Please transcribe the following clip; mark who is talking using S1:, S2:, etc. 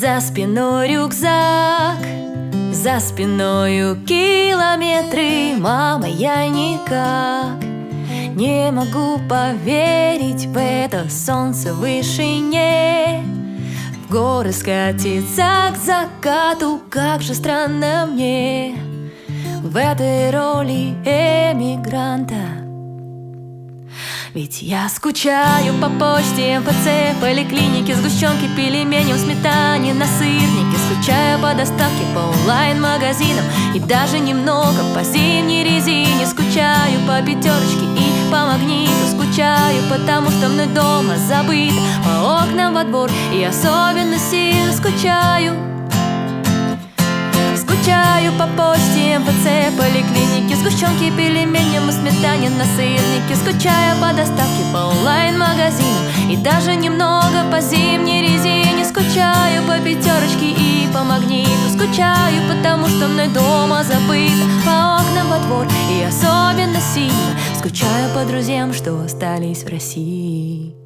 S1: За спиной рюкзак, за спиною километры. Мама, я никак не могу поверить в это солнце в вышине. В горы скатиться к закату, как же странно мне в этой роли эмигранта. Ведь я скучаю по почте, МФЦ, поликлинике, сгущенке, пельменям, сметане, на сырнике. Скучаю по доставке, по онлайн-магазинам и даже немного по зимней резине. Скучаю по пятерочке и по магниту. Скучаю, потому что мной дома забыт. По окнам во двор и особенно сильно скучаю. Скучаю по почте, МФЦ, поликлинике, сгущенке, пельменям и сметане, на сырнике. Скучаю по доставке, по онлайн-магазинам и даже немного по зимней резине. Скучаю по пятерочке и по магниту. Скучаю, потому что мной дома забыто. По окнам во двор и особенно сильно скучаю по друзьям, что остались в России.